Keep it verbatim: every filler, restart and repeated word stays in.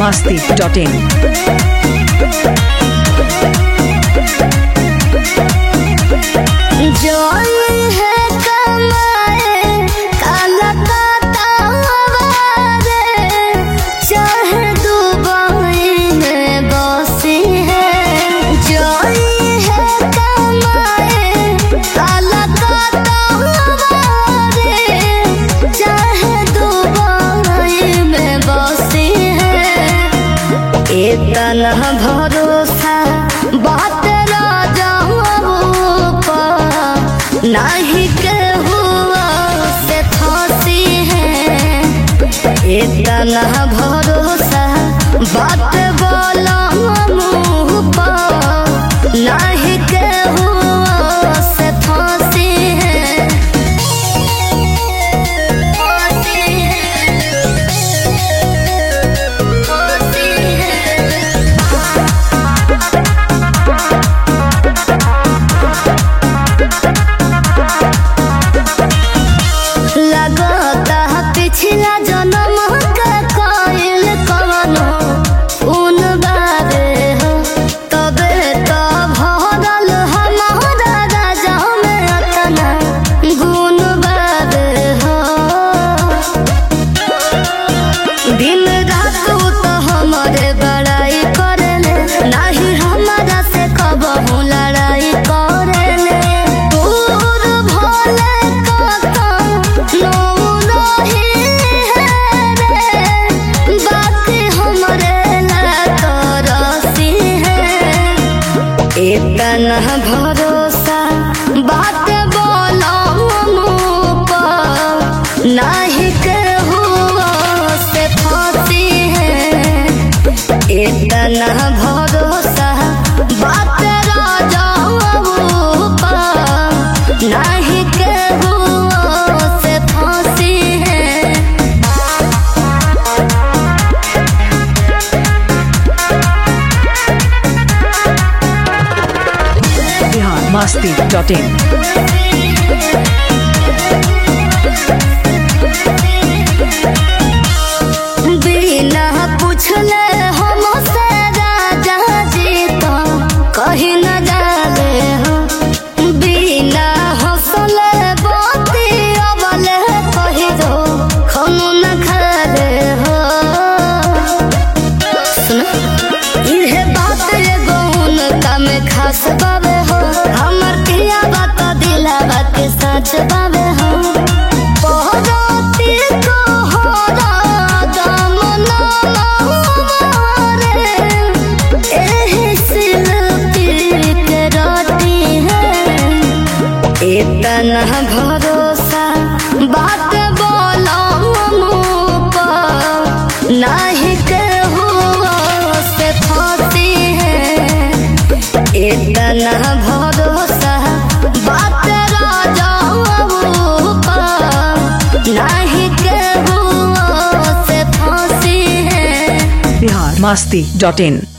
masti dot in. इतना भरोसा बात नहीं के हुआ से फांसी है। इतना भरोसा बात बोला मुँह पर नहीं के हुआ से फांसी है। पिछला जन्म का कायल कवनो उन बारे हो तबे तो भरल हमारा राजा में अतना गुण बारे हो। दिन रात तो हमारे बड़ाई करेले नहीं हमारा से कबहू लड़ाई करेले। दूर भले इतना भरोसा बात बोला मुँह पर नहीं के हुआ से फांसी है। इतना भरोसा बात राजा पर नहीं के हुआ से फांसी है। masti dot in. बिना पूछले हमसे राजा जी तो कहीं न जाले हो। बिना हौसले बाती अबले कही दो खानो न खाले हो। सुनो इहे बात एगो उनका में खास बाबे हो। हमर पिया बात दिला बात सच बाबे हो। पहराती को होरा दम ना मारे एही सिलती के राती है। इतना भरोसा बात बोला मुँह पर नहीं के हुआ से फांसी है। इतना भरोसा बात राजा पर नहीं के हुआ से फांसी है। Bihar masti dot in.